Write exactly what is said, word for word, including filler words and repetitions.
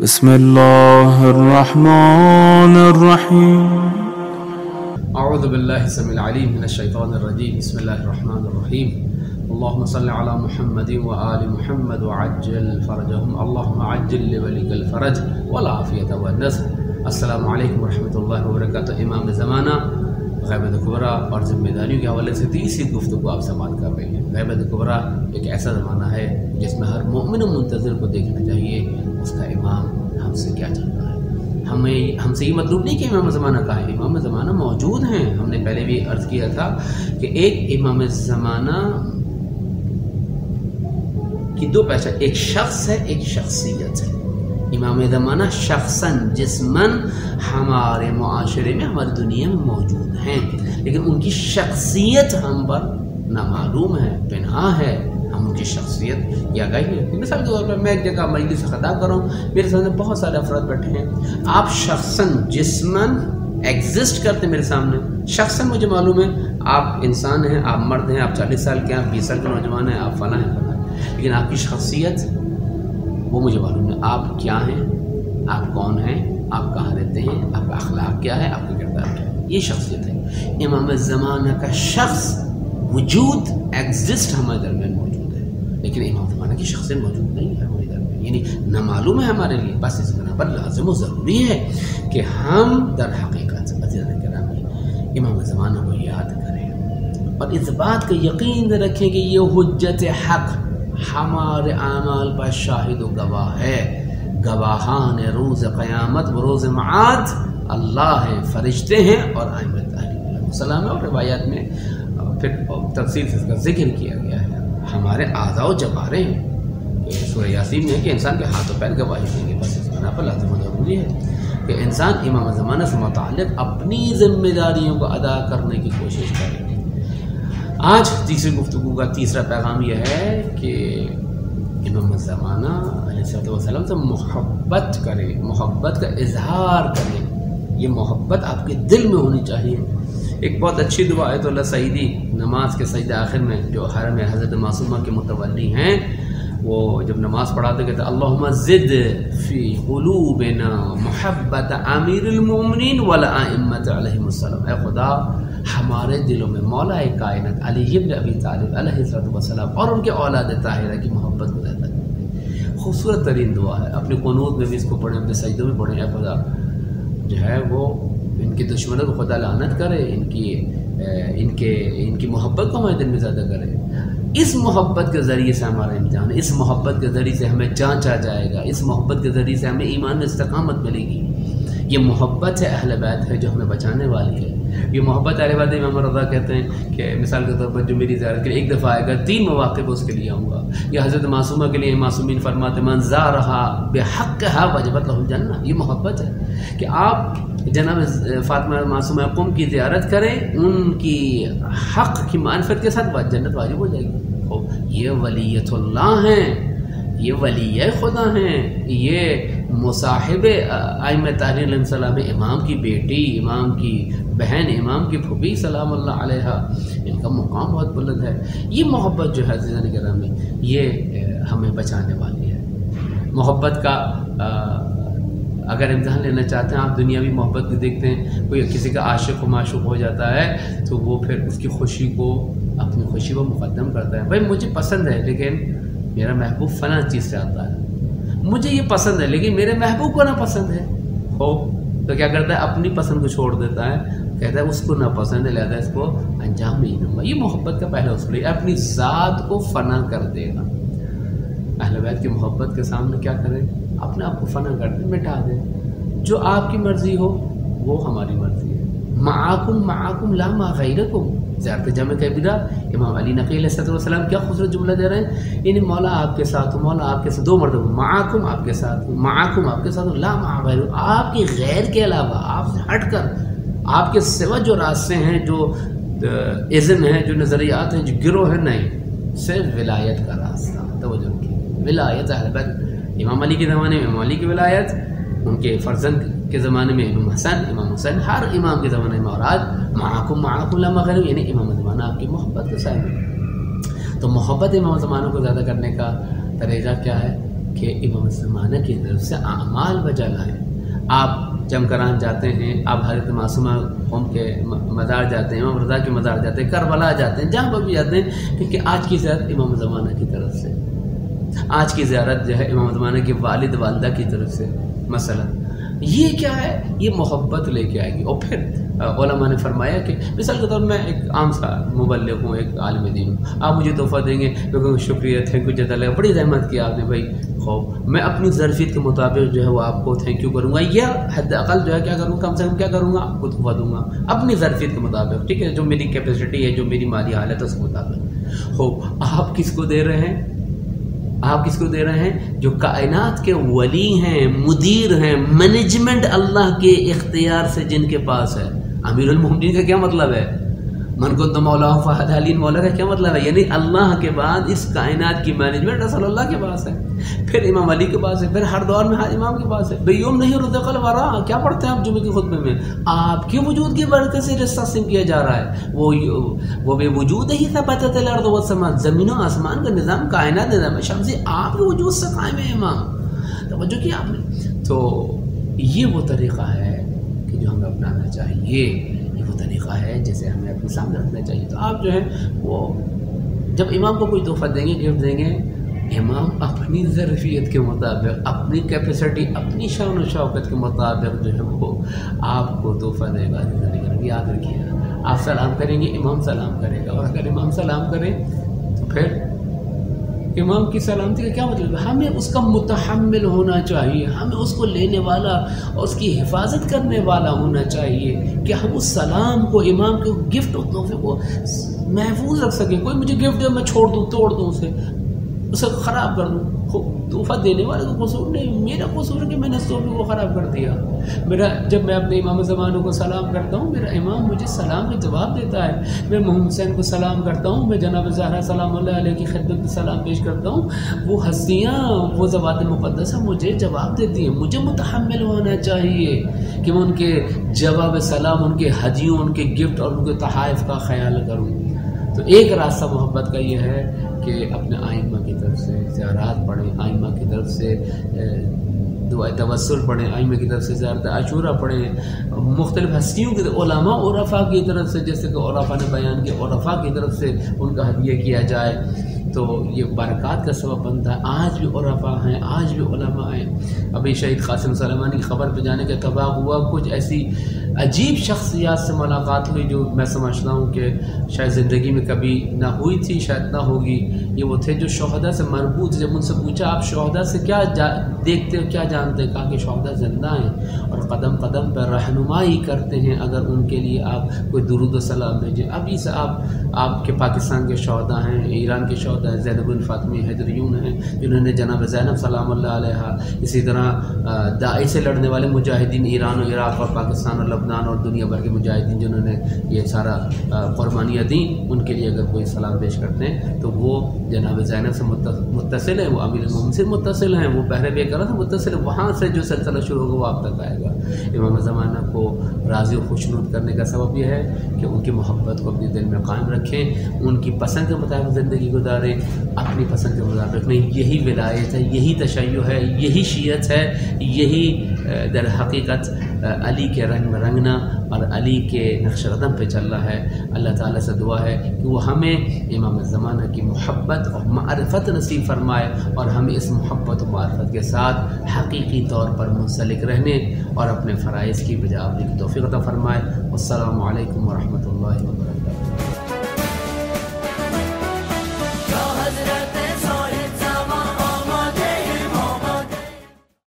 بسم الله الرحمن الرحيم. اعوذ باللہ السميع العليم من الشیطان الرجیم. بسم اللہ الرحمن الرحیم. اللهم صل على محمد وآل محمد وعجل فرجهم. اللهم عجل لوليك الفرج والعافیة والنصر. السلام علیکم ورحمۃ اللہ وبرکاتہ. امام زمانہ غیبت کبریٰ اور ذمہ داریوں کے حوالے سے تیسری گفتگو آپ سماعت کر رہے ہیں. غیبت کبریٰ ایک ایسا زمانہ ہے جس میں ہر مومن و منتظر کو دیکھنا چاہیے اس کا امام ہم سے کیا چل رہا ہے. ہمیں ہم سے یہ مطلوب نہیں کہ امام زمانہ کا ہے. امام زمانہ موجود ہیں. ہم نے پہلے بھی عرض کیا تھا کہ ایک امام زمانہ کی دو پہچان، ایک شخص ہے ایک شخصیت ہے. امام زمانہ شخصاً جسماً ہمارے معاشرے میں ہماری دنیا میں موجود ہیں، لیکن ان کی شخصیت ہم پر نامعلوم ہے، پنہا ہے. ہم ان کی شخصیت یا گئی ہے. مثال کے طور پر میں ایک جگہ مجلس سے خطاب کر رہا ہوں، میرے سامنے بہت سارے افراد بیٹھے ہیں. آپ شخصاً جسماً ایگزسٹ کرتے میرے سامنے، شخصاً مجھے معلوم ہے آپ انسان ہیں، آپ مرد ہیں، آپ چالیس سال کے ہیں، آپ بیس سال کے نوجوان ہیں، آپ فلاں ہیں فلاں ہیں، لیکن آپ کی شخصیت وہ مجھے معلوم ہے. آپ کیا ہیں، آپ کون ہیں، آپ کہاں رہتے ہیں، آپ کا اخلاق کیا ہے، آپ کا کردار کیا ہے. یہ شخصیت ہے. امام زمانہ کا شخص وجود ایگزسٹ ہمارے درمیان موجود ہے، لیکن امام زمانہ کی شخصیت موجود نہیں ہے ہمارے درمیان، یعنی نامعلوم ہے ہمارے لیے. بس اس بنا پر لازم و ضروری ہے کہ ہم در حقیقت عزیزان گرامی امام زمانہ کو یاد کریں اور اس بات کا یقین رکھیں کہ یہ حجت حق ہمارے اعمال پر شاہد و گواہ ہے. گواہان روز قیامت و روز معاد اللہ ہیں، فرشتے ہیں اور ائمۃ علیہ السلام. اور روایات میں پھر تفصیل سے اس کا ذکر کیا گیا ہے. ہمارے اعضاء و جوارح ہیں کہ سورہ یاسین میں کہ انسان کے ہاتھ و پیر گواہی دیں گے. بس اس بنا پر لازم و ضروری ہے کہ انسان امام زمانہ سے متعلق اپنی ذمہ داریوں کو ادا کرنے کی کوشش کرے. آج تیسری گفتگو کا تیسرا پیغام یہ ہے کہ امام زمانہ علیہ السلام سے محبت کرے، محبت کا اظہار کرے. یہ محبت آپ کے دل میں ہونی چاہیے. ایک بہت اچھی دعا آیت اللہ سعیدی نماز کے سجدہ آخر میں جو حرم حضرت معصومہ کے متولی ہیں، وہ جب نماز پڑھاتے کہتے اللہم زد فی قلوبنا محبت امیر المؤمنین والائمۃ علیہم السلام. اے خدا ہمارے دلوں میں مولا کائنات علی بن ابی طالب علیہ السلام اور ان کے اولاد طاہرہ کی محبت کو زیادہ کریں. خوبصورت ترین دعا ہے. اپنے قنوت میں بھی اس کو پڑھیں، اپنے سجدوں میں پڑھیں. اے خدا جو ہے وہ ان کے دشمنوں کو خدا لعنت کرے، ان کی ان کے ان کی محبت کو ہمارے دل میں زیادہ کرے. اس محبت کے ذریعے سے ہمارا امتحان ہے، اس محبت کے ذریعے سے ہمیں جانچا جائے گا، اس محبت کے ذریعے سے ہمیں ایمان میں استقامت ملے گی. یہ محبت ہے اہل بیت ہے جو ہمیں بچانے والی ہے. یہ محبت اہل بیت امام رضا کہتے ہیں کہ مثال کے طور پر جو میری زیارت کے لیے ایک دفعہ آئے گا، تین مواقع پہ اس کے لیے آؤں گا. یا حضرت معصومہ کے لیے معصومین فرماتے من زارہا بحقہا وجبت لہ الجنہ. یہ محبت ہے کہ آپ جناب فاطمہ معصومہ قم کی زیارت کریں، ان کی حق کی معرفت کے ساتھ جنت واجب ہو جائے گی. یہ ولیت اللہ ہیں، یہ ولی خدا ہیں، یہ مصاحب ائمۃ طاہرین علیہ السلام، امام کی بیٹی، امام کی بہن، امام کی پھوپھی سلام اللہ علیہ. ان کا مقام بہت بلند ہے. یہ محبت جو ہے عزیزان گرامی یہ ہمیں بچانے والی ہے. محبت کا اگر امتحان لینا چاہتے ہیں آپ، دنیاوی محبت کو دیکھتے ہیں، کوئی کسی کا عاشق و معشوق ہو جاتا ہے تو وہ پھر اس کی خوشی کو اپنی خوشی کو مقدم کرتا ہے. بھائی مجھے پسند ہے لیکن میرا محبوب فلاں چیز سے آتا ہے، مجھے یہ پسند ہے لیکن میرے محبوب کو نہ پسند ہے ہو تو کیا کرتا ہے اپنی پسند کو چھوڑ دیتا ہے، کہتا ہے اس کو نہ پسند ہے لہذا اس کو انجام نہیں دوں گا. یہ محبت کا پہلا اصول ہے، اپنی ذات کو فنا کر دے گا. اہل بیت کی محبت کے سامنے کیا کرے، اپنے آپ کو فنا کر دے، مٹا دے. جو آپ کی مرضی ہو وہ ہماری مرضی ہے. معاکم معاکم لا ما غیرکم. زیارت جامع کبیرہ امام علی نقی علیہ السلام کیا خوبصورت جملہ دے رہے ہیں، یعنی مولا آپ کے ساتھ ہو، مولا آپ کے ساتھ، دو مرتبہ معاکم آپ کے ساتھ ہو، معاکم آپ کے ساتھ ہو، لا مع غیر، آپ کی غیر کے علاوہ، آپ سے ہٹ کر، آپ کے سوا جو راستے ہیں، جو اذن ہیں، جو نظریات ہیں، جو گروہ ہیں، نہیں، صرف ولایت کا راستہ. توجہ رکھیے، ولایت اہل بیت. امام علی کے زمانے میں امام علی کی ولایت، ان کے فرزند کے زمانے میں امام حسن، امام حسین، ہر امام کے زمانے میں. اور آج معاکم معاکم لا مع غیر، یعنی امام زمانہ آپ کی محبت کے صاحب ہے. تو محبت امام زمانہ کو زیادہ کرنے کا طریقہ کیا ہے؟ کہ امام زمانہ کی طرف سے اعمال بجا لائیں. آپ جمکران جاتے ہیں، آپ حضرت معصومہ قوم کے مزار جاتے ہیں، امام رضا کے مزار جاتے ہیں، کربلا جاتے ہیں، جہاں پر بھی جاتے ہیں، کیونکہ آج کی زیارت امام زمانہ کی طرف سے، آج کی زیارت جو ہے امام زمانہ کے والد والدہ کی طرف سے مثلا. یہ کیا ہے؟ یہ محبت لے کے آئے گی. اور پھر علماء نے فرمایا کہ مثال کے طور میں ایک عام سا مبلغ ہوں، ایک عالم دین ہوں، آپ مجھے تحفہ دیں گے، کیونکہ شکریہ، تھینک یو، جزاک اللہ، بڑی زحمت کی آپ نے بھائی، خوب میں اپنی ظرفیت کے مطابق جو ہے وہ آپ کو تھینک یو کروں گا، یا حد اقل جو ہے کیا کروں گا، کم سے کم کیا کروں گا، آپ کو تحفہ دوں گا اپنی ظرفیت کے مطابق، ٹھیک ہے، جو میری کیپیسٹی ہے، جو میری مالی حالت ہے اس کے مطابق. خوب آپ کس کو دے رہے ہیں؟ آپ کس کو دے رہے ہیں؟ جو کائنات کے ولی ہیں، مدیر ہیں، مینجمنٹ اللہ کے اختیار سے جن کے پاس ہے. امیر المومنین کا کیا مطلب ہے؟ من کنت مولا فہد علی مولا کا کیا مطلب ہے؟ یعنی اللہ کے بعد اس کائنات کی مینجمنٹ رسول اللہ کے پاس ہے، پھر امام علی کے پاس ہے، پھر ہر دور میں ہر امام کے پاس ہے. بیوم نہیں رزق الورا، کیا پڑھتے ہیں آپ جمعے کے خطبے میں؟ آپ کے وجود کی برکت سے رشتہ سم کیا جا رہا ہے. وہ وہ بے وجود ہی ثبتت الارض والسماء، زمین و آسمان کا نظام، کائنات نظام شمسی آپ کے وجود سے قائم ہے امام. توجہ کیا آپ نے؟ تو یہ وہ طریقہ ہے کہ جو ہمیں اپنانا چاہیے، یہ وہ طریقہ ہے جسے ہمیں اپنے سامنے رکھنا چاہیے. تو آپ جو ہے وہ جب امام کو کوئی تحفہ دیں گے، گفٹ دیں گے، امام اپنی ظرفیت کے مطابق، اپنی کیپیسٹی، اپنی شان و شوکت کے مطابق جو ہے وہ آپ کو تحفہ دے گا. یاد رکھیے، آپ سلام کریں گے، امام سلام کرے گا، اور اگر امام سلام کرے تو پھر امام کی سلامتی کا کیا مطلب ہے؟ ہمیں اس کا متحمل ہونا چاہیے، ہمیں اس کو لینے والا اور اس کی حفاظت کرنے والا ہونا چاہیے کہ ہم اس سلام کو، امام کے گفٹ اور تحفے کو محفوظ رکھ سکیں. کوئی مجھے گفٹ دے، میں چھوڑ دوں، توڑ دوں، اسے اسے خراب کر دوں. تحفہ دینے والے کا قصور نہیں، میرا قصور ہے کہ میں نے اس تحفے کو خراب کر دیا. میرا جب میں اپنے امام زمانہ کو سلام کرتا ہوں، میرا امام مجھے سلام کا جواب دیتا ہے. میں محمد حسین کو سلام کرتا ہوں، میں جناب زہرا سلام اللہ علیہ کی خدمت میں سلام پیش کرتا ہوں. وہ ہستیاں، وہ ذوات مقدسہ مجھے جواب دیتی ہیں. مجھے متحمل ہونا چاہیے کہ میں ان کے جواب سلام، ان کے ہدیوں، ان کے گفٹ اور ان کے تحائف کا خیال کروں. تو ایک راستہ محبت کا یہ ہے کہ اپنے آئمہ کی طرف سے زیارات پڑھیں، آئمہ کی طرف سے دعائے توسل پڑھیں، آئمہ کی طرف سے زیارت عاشورہ پڑھیں، مختلف ہستیوں کے علماء عرفاء کی طرف سے، جیسے کہ عرفاء نے بیان کیا، عرفاء کی طرف سے ان کا ہدیہ کیا جائے تو یہ برکات کا سبب بنتا ہے. آج بھی عرفاء ہیں، آج بھی علماء ہیں. ابھی شہید قاسم سلیمانی کی خبر پہ جانے کا اتفاق ہوا، کچھ ایسی عجیب شخصیات سے ملاقات ہوئی جو میں سمجھتا ہوں کہ شاید زندگی میں کبھی نہ ہوئی تھی، شاید نہ ہوگی. یہ وہ تھے جو شہداء سے مربوط. جب ان سے پوچھا آپ شہداء سے کیا دیکھتے ہو، کیا جانتے ہیں، کہا کہ شہداء زندہ ہیں اور قدم قدم پر رہنمائی کرتے ہیں اگر ان کے لیے آپ کوئی درود و سلام بھیجیں. ابھی سے آپ آپ کے پاکستان کے شہداء ہیں، ایران کے شہداء ہیں، زینب بن فاطمی حیدریون ہیں جنہوں نے جناب زینب سلام اللہ علیہ، اسی طرح داعش سے لڑنے والے مجاہدین ایران و عراق اور پاکستان اور لبنان اور دنیا بھر کے مجاہدین جنہوں نے یہ سارا قربانیاں دیں، ان کے لیے اگر کوئی سلام پیش کرتے ہیں تو وہ جناب زینب سے متصل ہے، وہ امیر المومنین سے متصل ہیں، وہ بحر بیکرہ سے متصل ہے. وہاں سے جو سلسلہ شروع ہوگا وہ آپ تک آئے گا. امام زمانہ کو راضی و خوشنود کرنے کا سبب یہ ہے کہ ان کی محبت کو اپنے دل میں قائم رکھیں، ان کی پسند کے مطابق زندگی گزاریں، اپنی پسند کے مطابق نہیں. یہی ولایت ہے، یہی تشیع ہے، یہی شیعت ہے، یہی در حقیقت علی کے رنگ میں رنگنا اور علی کے نقش قدم پہ چل رہا ہے. اللہ تعالیٰ سے دعا ہے کہ وہ ہمیں امام زمانہ کی محبت اور معرفت نصیب فرمائے اور ہمیں اس محبت و معرفت کے ساتھ حقیقی طور پر منسلک رہنے اور اپنے فرائض کی بجا آوری کی توفیق عطا فرمائے. والسلام علیکم ورحمۃ اللہ وبرکاتہ.